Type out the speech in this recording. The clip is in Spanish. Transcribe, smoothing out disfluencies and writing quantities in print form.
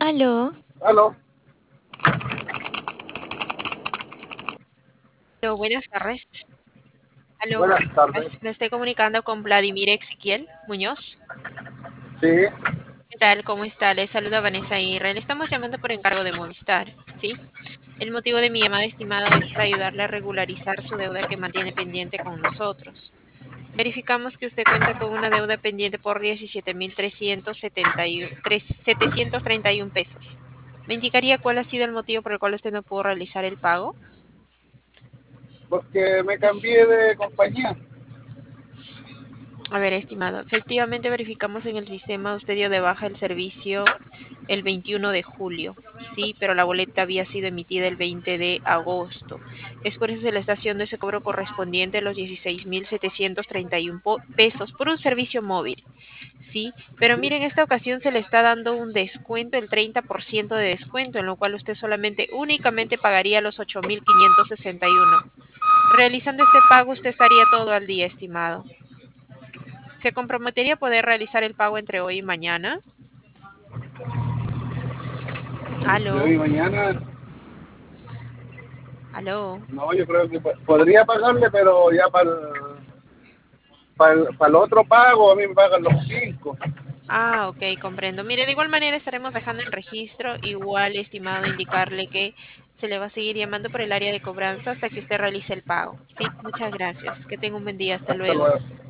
Aló, Aló, aló, buenas tardes. Aló, buenas buenas tardes. tardes. Me estoy comunicando con Vladimir Ezequiel Muñoz. Sí, ¿Qué tal? ¿Cómo está? Le saluda Vanessa Aguirre. Le estamos llamando por encargo de Movistar, ¿sí? El motivo de mi llamada, estimado, es para ayudarle a regularizar su deuda que mantiene pendiente con nosotros. Verificamos que usted cuenta con una deuda pendiente por 17.731 pesos. ¿Me indicaría cuál ha sido el motivo por el cual usted no pudo realizar el pago? porque me cambié de compañía. A ver, estimado, efectivamente verificamos en el sistema, usted dio de baja el servicio el 21 de julio, sí, pero la boleta había sido emitida el 20 de agosto. Es por eso se le está haciendo ese cobro correspondiente a los 16.731 pesos por un servicio móvil, sí, pero miren, en esta ocasión se le está dando un descuento, el 30% de descuento, en lo cual usted solamente, únicamente pagaría los 8.561. Realizando este pago, usted estaría todo al día, estimado. ¿Se comprometería a poder realizar el pago entre hoy y mañana? De Aló, hoy mañana, aló. no, yo creo que podría pagarle, pero ya para el otro pago a mí me pagan los 5. Ah, ok, comprendo. Mire, de igual manera estaremos dejando el registro, igual, estimado, indicarle que se le va a seguir llamando por el área de cobranza hasta que usted realice el pago. Sí, muchas gracias. Que tenga un buen día. Hasta Hasta luego. luego.